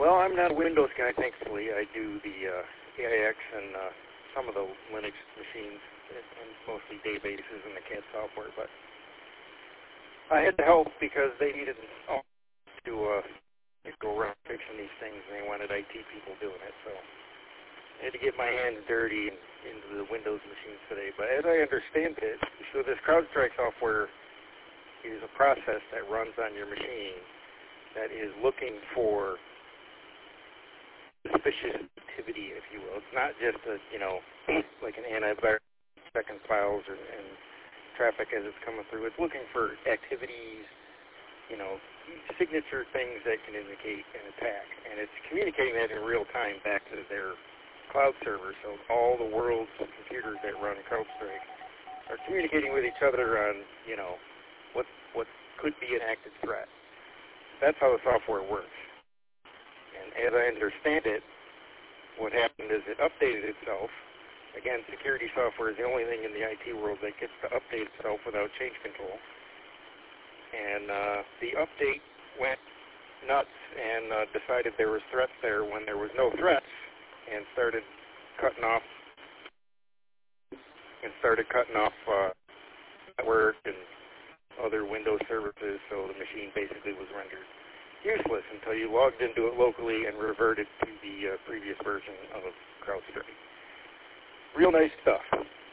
Well, I'm not a Windows guy, thankfully. I do the AIX and some of the Linux machines, and mostly databases and the CAD software. But I had to help because they needed to go around fixing these things, and they wanted IT people doing it. So I had to get my hands dirty into the Windows machines today. But as I understand it, so this CrowdStrike software is a process that runs on your machine that is looking for suspicious activity, if you will. It's not just like an antivirus checking files and traffic as it's coming through. It's looking for activities, signature things that can indicate an attack, and it's communicating that in real time back to their cloud server. So all the world's computers that run CrowdStrike are communicating with each other on, what could be an active threat. That's how the software works. And as I understand it, what happened is it updated itself. Again, security software is the only thing in the IT world that gets to update itself without change control. And the update went nuts and decided there was threats there when there was no threats, and started cutting off network and other Windows services, so the machine basically was rendered useless until you logged into it locally and reverted to the previous version of CrowdStrike. Real nice stuff.